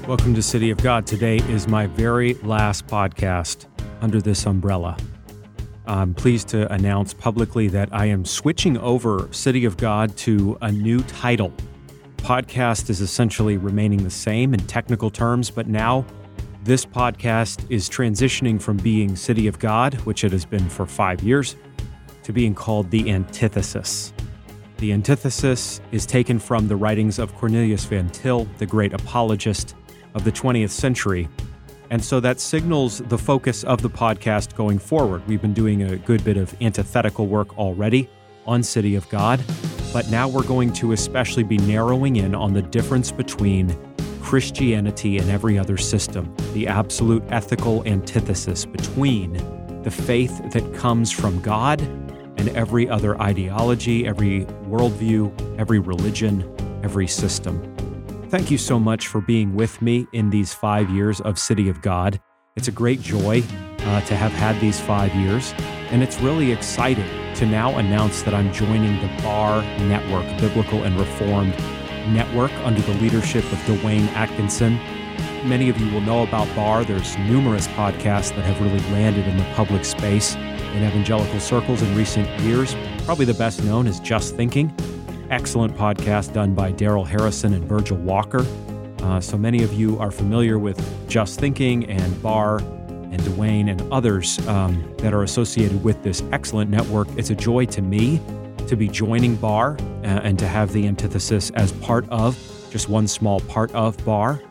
Welcome to City of God. Today is my very last podcast under this umbrella. I'm pleased to announce publicly that I am switching over City of God to a new title. Podcast is essentially remaining the same in technical terms, but now this podcast is transitioning from being City of God, which it has been for 5 years, to being called The Antithesis. The Antithesis is taken from the writings of Cornelius Van Til, the great apologist of the 20th century. And so that signals the focus of the podcast going forward. We've been doing a good bit of antithetical work already on City of God, but now we're going to especially be narrowing in on the difference between Christianity and every other system, the absolute ethical antithesis between the faith that comes from God and every other ideology, every worldview, every religion, every system. Thank you so much for being with me in these 5 years of City of God. It's a great joy to have had these 5 years, and it's really exciting to now announce that I'm joining the BAR Network, Biblical and Reformed Network, under the leadership of Dwayne Atkinson. Many of you will know about BAR. There's numerous podcasts that have really landed in the public space in evangelical circles in recent years. Probably the best known is Just Thinking. Excellent podcast done by Daryl Harrison and Virgil Walker. So many of you are familiar with Just Thinking and BAR and Dwayne and others that are associated with this excellent network. It's a joy to me to be joining BAR and to have the Antithesis as part of, just one small part of BAR.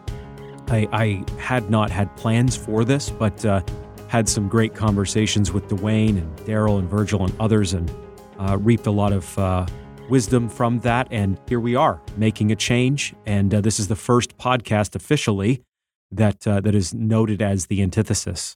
I had not had plans for this, but had some great conversations with Dwayne and Daryl and Virgil and others, and reaped a lot of wisdom from that, and here we are making a change. And this is the first podcast officially that is noted as the Antithesis.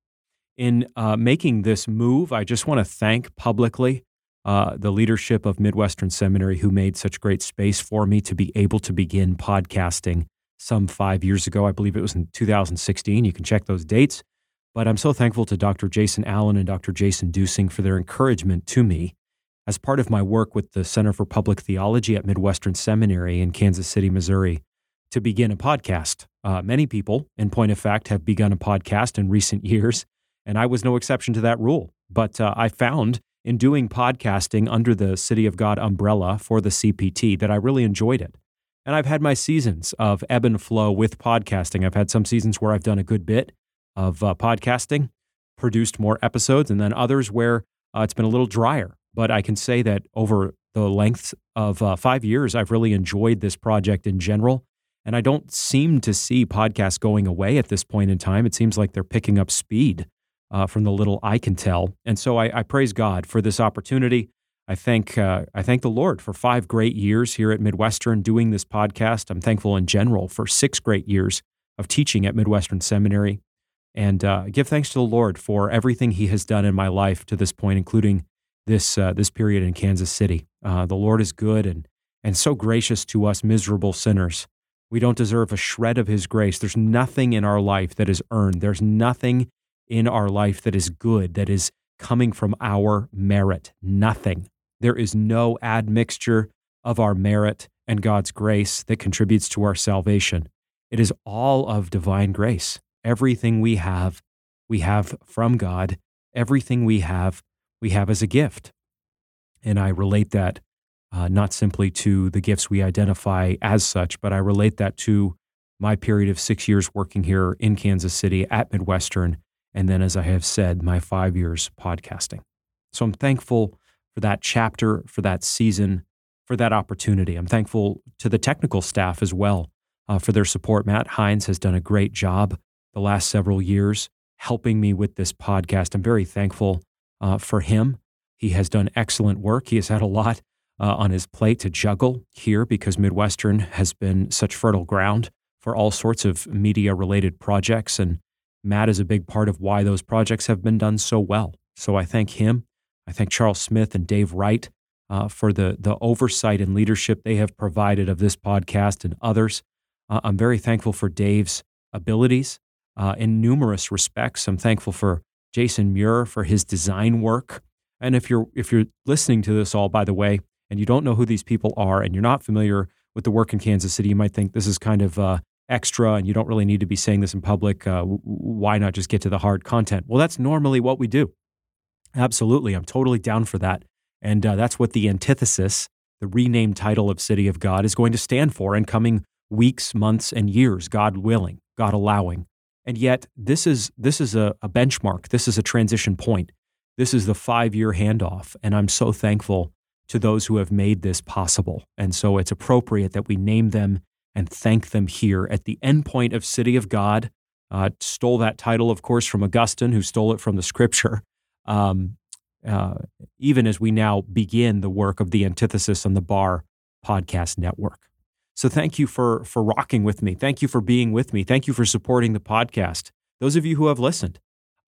In making this move, I just want to thank publicly the leadership of Midwestern Seminary, who made such great space for me to be able to begin podcasting some 5 years ago. I believe it was in 2016. You can check those dates. But I'm so thankful to Dr. Jason Allen and Dr. Jason Dusing for their encouragement to me as part of my work with the Center for Public Theology at Midwestern Seminary in Kansas City, Missouri, to begin a podcast. Many people, in point of fact, have begun a podcast in recent years, and I was no exception to that rule. But I found in doing podcasting under the City of God umbrella for the CPT that I really enjoyed it. And I've had my seasons of ebb and flow with podcasting. I've had some seasons where I've done a good bit of podcasting, produced more episodes, and then others where it's been a little drier. But I can say that over the length of 5 years, I've really enjoyed this project in general. And I don't seem to see podcasts going away at this point in time. It seems like they're picking up speed from the little I can tell. And so I praise God for this opportunity. I thank the Lord for 5 great years here at Midwestern doing this podcast. I'm thankful in general for 6 great years of teaching at Midwestern Seminary. And give thanks to the Lord for everything He has done in my life to this point, including this period in Kansas City. The Lord is good and so gracious to us miserable sinners. We don't deserve a shred of His grace. There's nothing in our life that is earned. There's nothing in our life that is good, that is coming from our merit. Nothing. There is no admixture of our merit and God's grace that contributes to our salvation. It is all of divine grace. Everything we have from God. Everything we have as a gift. And I relate that not simply to the gifts we identify as such, but I relate that to my period of 6 years working here in Kansas City at Midwestern, and then, as I have said, my 5 years podcasting. So I'm thankful for that chapter, for that season, for that opportunity. I'm thankful to the technical staff as well for their support. Matt Hines has done a great job the last several years helping me with this podcast. I'm very thankful for him. He has done excellent work. He has had a lot on his plate to juggle here because Midwestern has been such fertile ground for all sorts of media-related projects, and Matt is a big part of why those projects have been done so well. So I thank him. I thank Charles Smith and Dave Wright for the oversight and leadership they have provided of this podcast and others. I'm very thankful for Dave's abilities in numerous respects. I'm thankful for Jason Muir for his design work. And if you're listening to this all, by the way, and you don't know who these people are and you're not familiar with the work in Kansas City, you might think this is kind of extra and you don't really need to be saying this in public. Why not just get to the hard content? Well, that's normally what we do. Absolutely. I'm totally down for that. And that's what the antithesis, the renamed title of City of God, is going to stand for in coming weeks, months, and years, God willing, God allowing. And yet, this is a benchmark. This is a transition point. This is the 5-year handoff. And I'm so thankful to those who have made this possible. And so it's appropriate that we name them and thank them here at the end point of City of God. Stole that title, of course, from Augustine, who stole it from the Scripture. Even as we now begin the work of the Antithesis on the Bar Podcast Network. So thank you for rocking with me. Thank you for being with me. Thank you for supporting the podcast. Those of you who have listened,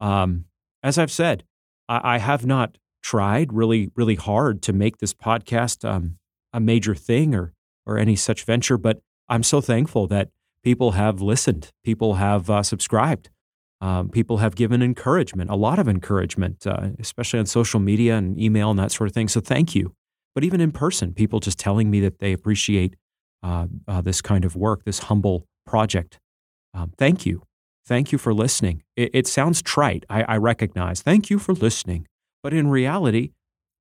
as I've said, I have not tried really, really hard to make this podcast a major thing or any such venture, but I'm so thankful that people have listened. People have subscribed. People have given encouragement, a lot of encouragement, especially on social media and email and that sort of thing. So thank you. But even in person, people just telling me that they appreciate this kind of work, this humble project. Thank you. Thank you for listening. It sounds trite, I recognize. Thank you for listening. But in reality,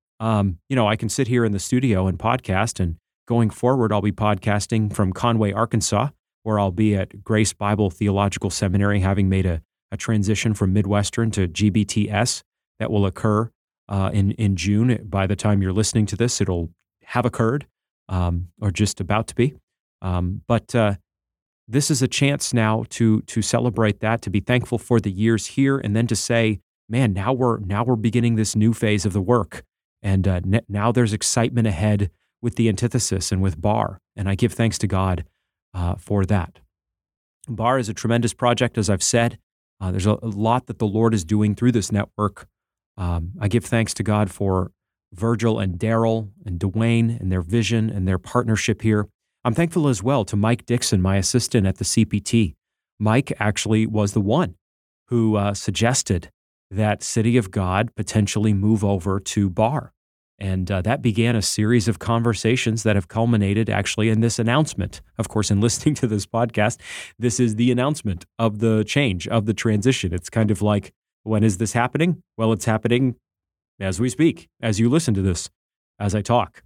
I can sit here in the studio and podcast, and going forward, I'll be podcasting from Conway, Arkansas, where I'll be at Grace Bible Theological Seminary, having made a transition from Midwestern to GBTS that will occur in June. By the time you're listening to this, it'll have occurred or just about to be. But this is a chance now to celebrate that, to be thankful for the years here, and then to say, man, now we're beginning this new phase of the work, and now there's excitement ahead with the Antithesis and with Bar, and I give thanks to God for that. Bar is a tremendous project, as I've said. There's a lot that the Lord is doing through this network. I give thanks to God for Virgil and Daryl and Dwayne and their vision and their partnership here. I'm thankful as well to Mike Dixon, my assistant at the CPT. Mike actually was the one who suggested that City of God potentially move over to Bar. And that began a series of conversations that have culminated actually in this announcement. Of course, in listening to this podcast, this is the announcement of the change, of the transition. It's kind of like, when is this happening? Well, it's happening as we speak, as you listen to this, as I talk.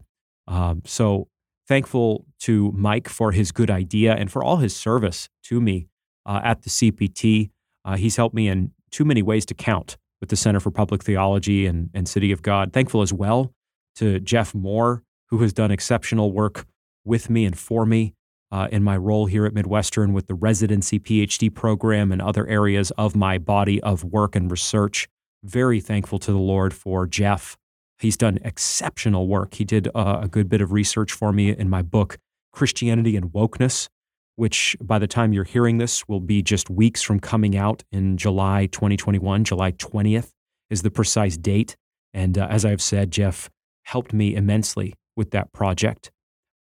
So thankful to Mike for his good idea and for all his service to me at the CPT. He's helped me in too many ways to count with the Center for Public Theology and City of God. Thankful as well to Jeff Moore, who has done exceptional work with me and for me in my role here at Midwestern with the residency PhD program and other areas of my body of work and research. Very thankful to the Lord for Jeff. He's done exceptional work. He did a good bit of research for me in my book, Christianity and Wokeness, which by the time you're hearing this will be just weeks from coming out in July 2021. July 20th is the precise date. And as I've said, Jeff helped me immensely with that project.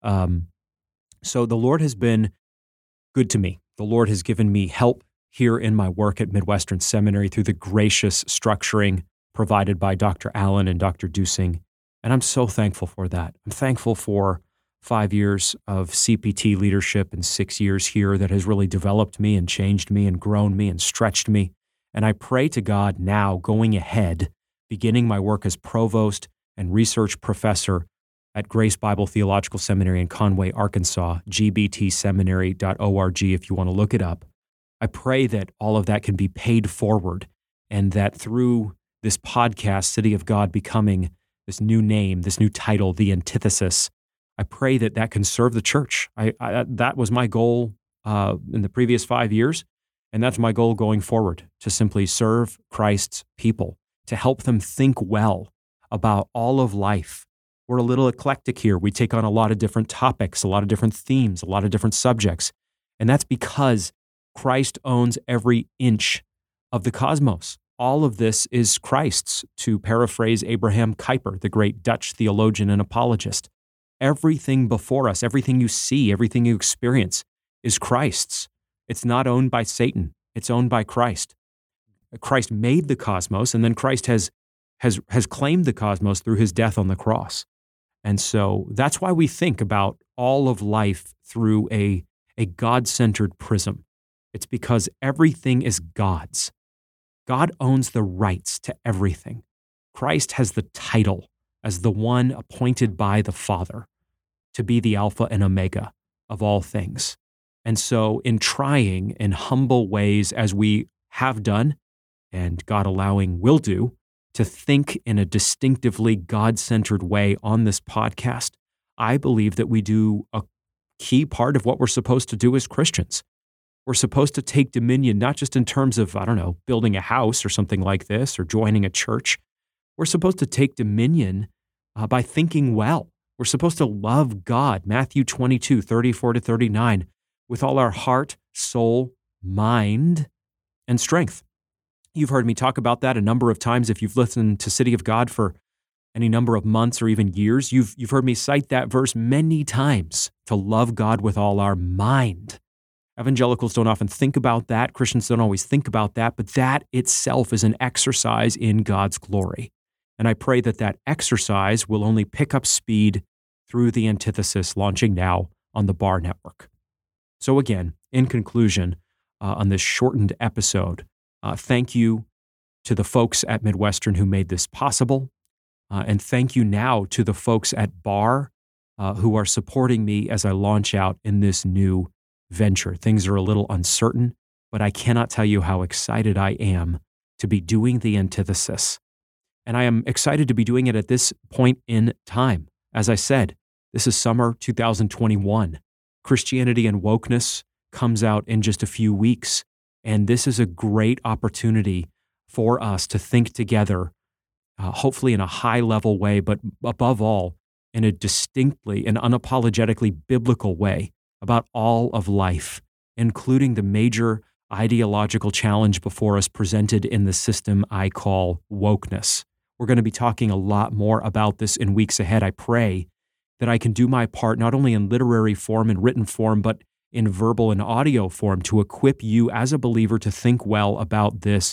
So the Lord has been good to me. The Lord has given me help here in my work at Midwestern Seminary through the gracious structuring provided by Dr. Allen and Dr. Dusing. And I'm so thankful for that. I'm thankful for 5 years of CPT leadership and 6 years here that has really developed me and changed me and grown me and stretched me. And I pray to God now, going ahead, beginning my work as provost and research professor at Grace Bible Theological Seminary in Conway, Arkansas, gbtseminary.org if you want to look it up. I pray that all of that can be paid forward and that through this podcast, City of God becoming this new name, this new title, The Antithesis, I pray that that can serve the church. That was my goal in the previous 5 years, and that's my goal going forward, to simply serve Christ's people, to help them think well about all of life. We're a little eclectic here. We take on a lot of different topics, a lot of different themes, a lot of different subjects, and that's because Christ owns every inch of the cosmos. All of this is Christ's, to paraphrase Abraham Kuyper, the great Dutch theologian and apologist. Everything before us, everything you see, everything you experience is Christ's. It's not owned by Satan. It's owned by Christ. Christ made the cosmos, and then Christ has claimed the cosmos through his death on the cross. And so that's why we think about all of life through a a God-centered prism. It's because everything is God's. God owns the rights to everything. Christ has the title as the one appointed by the Father to be the Alpha and Omega of all things. And so in trying in humble ways, as we have done, and God allowing will do, to think in a distinctively God-centered way on this podcast, I believe that we do a key part of what we're supposed to do as Christians. We're supposed to take dominion, not just in terms of, building a house or something like this, or joining a church. We're supposed to take dominion by thinking well. We're supposed to love God, Matthew 22, 34 to 39, with all our heart, soul, mind, and strength. You've heard me talk about that a number of times. If you've listened to City of God for any number of months or even years, you've heard me cite that verse many times, to love God with all our mind. Evangelicals don't often think about that. Christians don't always think about that, but that itself is an exercise in God's glory. And I pray that that exercise will only pick up speed through the Antithesis, launching now on the Bar Network. So again, in conclusion, on this shortened episode, thank you to the folks at Midwestern who made this possible. And thank you now to the folks at Bar who are supporting me as I launch out in this new venture. Things are a little uncertain, but I cannot tell you how excited I am to be doing the Antithesis. And I am excited to be doing it at this point in time. As I said, this is summer 2021. Christianity and Wokeness comes out in just a few weeks. And this is a great opportunity for us to think together, hopefully in a high-level way, but above all, in a distinctly and unapologetically biblical way about all of life, including the major ideological challenge before us presented in the system I call wokeness. We're going to be talking a lot more about this in weeks ahead. I pray that I can do my part not only in literary form and written form, but in verbal and audio form to equip you as a believer to think well about this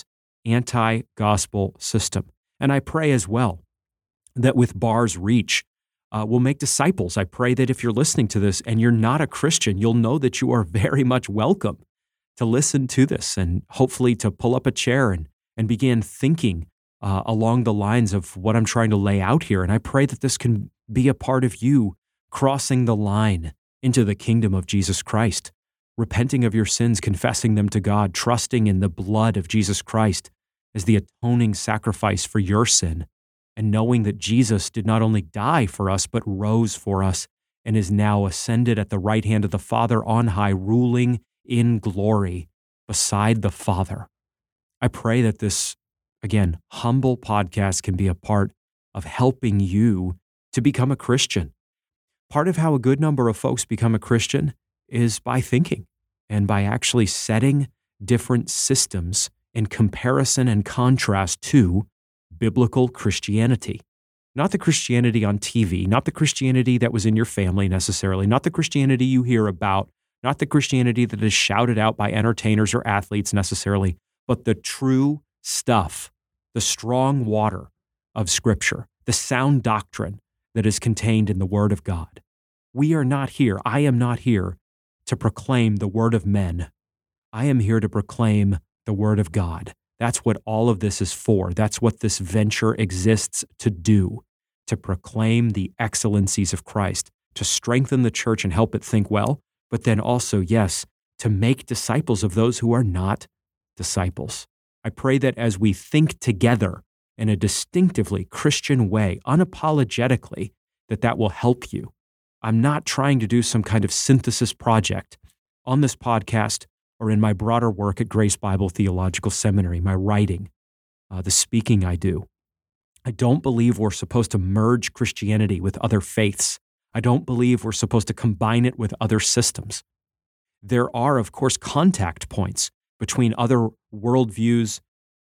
anti-gospel system. And I pray as well that with Bar's reach, we'll make disciples. I pray that if you're listening to this and you're not a Christian, you'll know that you are very much welcome to listen to this and hopefully to pull up a chair and begin thinking along the lines of what I'm trying to lay out here. And I pray that this can be a part of you crossing the line into the kingdom of Jesus Christ, repenting of your sins, confessing them to God, trusting in the blood of Jesus Christ as the atoning sacrifice for your sin, and knowing that Jesus did not only die for us, but rose for us and is now ascended at the right hand of the Father on high, ruling in glory beside the Father. I pray that this, again, humble podcast can be a part of helping you to become a Christian. Part of how a good number of folks become a Christian is by thinking and by actually setting different systems in comparison and contrast to biblical Christianity. Not the Christianity on TV, not the Christianity that was in your family necessarily, not the Christianity you hear about, not the Christianity that is shouted out by entertainers or athletes necessarily, but the true stuff, the strong water of Scripture, the sound doctrine that is contained in the Word of God. We are not here, I am not here to proclaim the word of men. I am here to proclaim the word of God. That's what all of this is for. That's what this venture exists to do, to proclaim the excellencies of Christ, to strengthen the church and help it think well, but then also, yes, to make disciples of those who are not disciples. I pray that as we think together in a distinctively Christian way, unapologetically, that will help you. I'm not trying to do some kind of synthesis project on this podcast or in my broader work at Grace Bible Theological Seminary, my writing, the speaking I do. I don't believe we're supposed to merge Christianity with other faiths. I don't believe we're supposed to combine it with other systems. There are, of course, contact points between other worldviews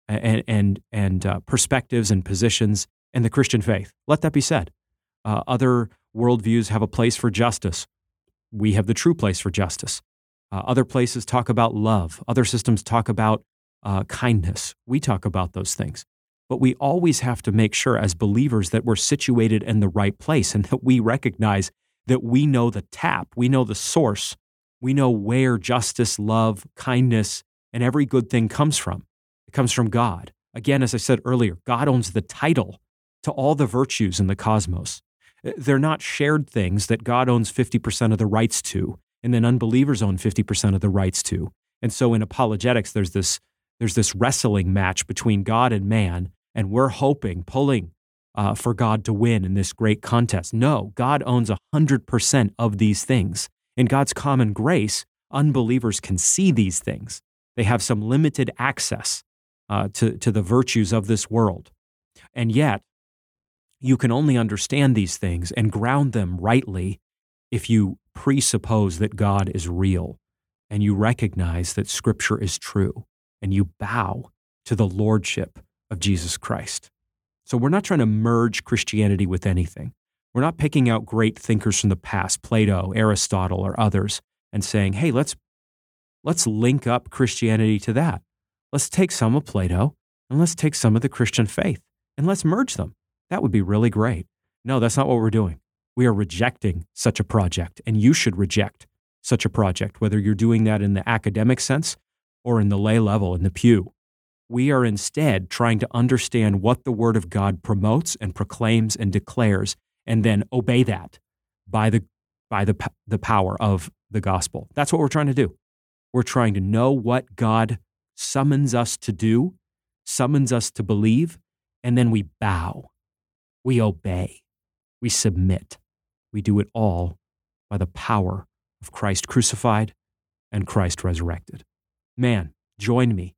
and perspectives and positions and the Christian faith. Let that be said. Other worldviews have a place for justice. We have the true place for justice. Other places talk about love. Other systems talk about kindness. We talk about those things. But we always have to make sure as believers that we're situated in the right place and that we recognize that we know the tap, we know the source We know where justice, love, kindness, and every good thing comes from. It comes from God. Again, as I said earlier, God owns the title to all the virtues in the cosmos. They're not shared things that God owns 50% of the rights to, and then unbelievers own 50% of the rights to. And so in apologetics, there's this wrestling match between God and man, and we're pulling for God to win in this great contest. No, God owns 100% of these things. In God's common grace, unbelievers can see these things. They have some limited access to the virtues of this world. And yet, you can only understand these things and ground them rightly if you presuppose that God is real and you recognize that Scripture is true and you bow to the lordship of Jesus Christ. So we're not trying to merge Christianity with anything. We're not picking out great thinkers from the past, Plato, Aristotle, or others, and saying, hey, let's link up Christianity to that. Let's take some of Plato and let's take some of the Christian faith and let's merge them. That would be really great. No, that's not what we're doing. We are rejecting such a project, and you should reject such a project, whether you're doing that in the academic sense or in the lay level, in the pew. We are instead trying to understand what the Word of God promotes and proclaims and declares, and then obey that by the power of the gospel. That's what we're trying to do. We're trying to know what God summons us to do, summons us to believe, and then we bow. We obey. We submit. We do it all by the power of Christ crucified and Christ resurrected. Man, join me,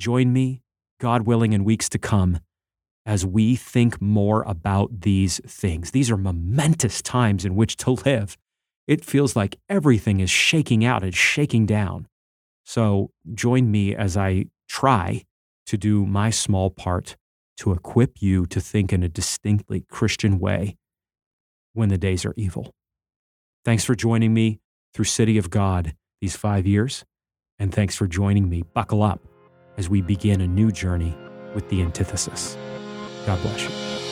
God willing, in weeks to come as we think more about these things. These are momentous times in which to live. It feels like everything is shaking out and shaking down. So join me as I try to do my small part to equip you to think in a distinctly Christian way when the days are evil. Thanks for joining me through City of God these 5 years, and thanks for joining me. Buckle up as we begin a new journey with the Antithesis. God bless you.